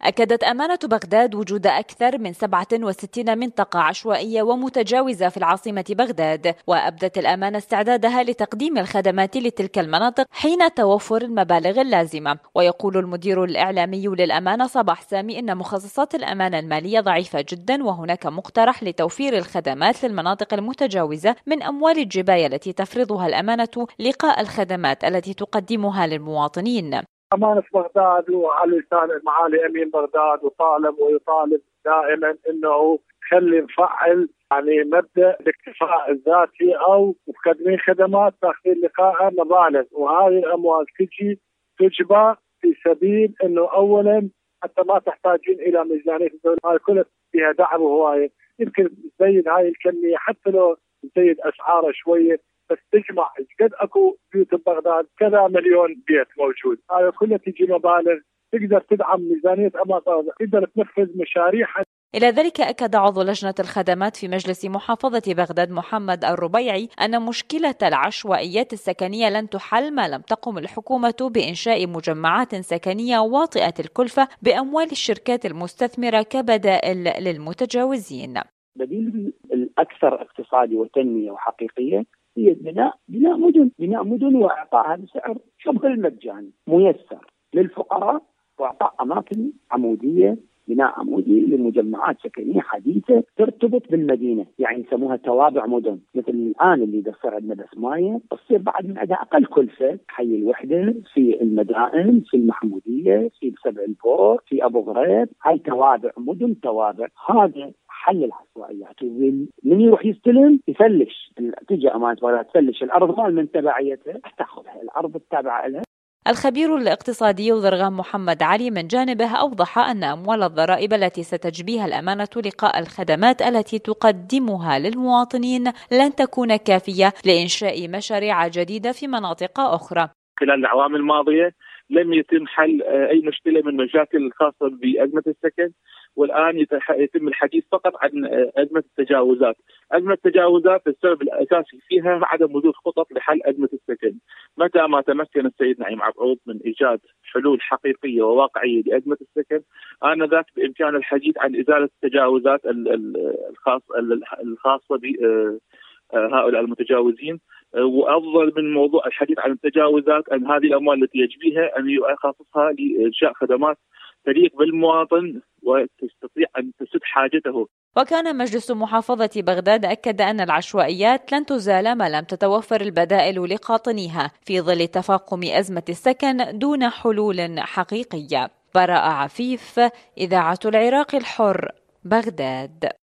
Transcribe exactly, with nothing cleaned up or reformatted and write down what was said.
أكدت أمانة بغداد وجود أكثر من سبعة وستين منطقة عشوائية ومتجاوزة في العاصمة بغداد، وأبدت الأمانة استعدادها لتقديم الخدمات لتلك المناطق حين توفر المبالغ اللازمة. ويقول المدير الإعلامي للأمانة صباح سامي إن مخصصات الأمانة المالية ضعيفة جدا، وهناك مقترح لتوفير الخدمات للمناطق المتجاوزة من أموال الجباية التي تفرضها الأمانة لقاء الخدمات التي تقدمها للمواطنين. أمانة بغداد وعلى لسان معالي أمين بغداد وطالب ويطالب دائما أنه خلي نفعل يعني مبدأ الاكتفاء الذاتي أو مقدمين خدمات تأخير لقاء مبالغ، وهذه الأموال تجي تجبى في سبيل أنه أولا حتى ما تحتاجين إلى ميزانية الدولة، هاي كلها فيها دعم وهواية، يمكن تزيد هاي الكمية حتى لو تزيد أسعارها شوية، بس تجمع قد اكو بيوت ببغداد كذا مليون بيت موجود، هذا كله تجي مبالغ تقدر تدعم ميزانية أمانة، تقدر تنفذ مشاريع. إلى ذلك أكد عضو لجنة الخدمات في مجلس محافظة بغداد محمد الربيعي أن مشكلة العشوائيات السكنية لن تحل ما لم تقم الحكومة بإنشاء مجمعات سكنية واطئة الكلفة بأموال الشركات المستثمرة كبدائل للمتجاوزين. بديل الأكثر اقتصادي وتنمية وحقيقية هي بناء بناء مدن بناء مدن وإعطائها بسعر شبه المجاني ميسر للفقراء، وإعطاء أماكن عمودية، بناء عمودي لمجمعات سكنية حديثة ترتبط بالمدينة، يعني يسموها توابع مدن، مثل الآن اللي بصير عندنا بسماية تصير بعد من عندها أقل كلفة، حي الوحدة في المدائن، في المحمودية، في سبع البور، في أبو غريب، هاي توابع مدن توابع. هذا حل العشوائيات، من يروح يستلم يفلش، تجي أمانة بغداد تفلش الأرض مال من تبعيتها تاخذها، الأرض التابعة لها. الخبير الاقتصادي ضرغام محمد علي من جانبه أوضح أن أموال الضرائب التي ستجبيها الأمانة لقاء الخدمات التي تقدمها للمواطنين لن تكون كافية لإنشاء مشاريع جديدة في مناطق أخرى. خلال الأعوام الماضية لم يتم حل أي مشكلة من المشاكل الخاصة بأزمة السكن، والآن يتم الحديث فقط عن أزمة التجاوزات. أزمة التجاوزات السبب الأساسي فيها عدم وجود خطط لحل أزمة السكن. متى ما تمكن السيد نعيم عبعوض من إيجاد حلول حقيقية وواقعية لأزمة السكن، آنذاك بإمكان الحديث عن إزالة التجاوزات الخاصة بهؤلاء المتجاوزين. وأفضل من موضوع الحديث عن التجاوزات أن هذه الأموال التي يجبيها أن يخصصها لإنشاء خدمات تليق بالمواطن وتستطيع أن تسد حاجته. وكان مجلس محافظة بغداد أكد أن العشوائيات لن تزال ما لم تتوفر البدائل لقاطنيها في ظل تفاقم أزمة السكن دون حلول حقيقية. براء عفيف، إذاعة العراق الحر، بغداد.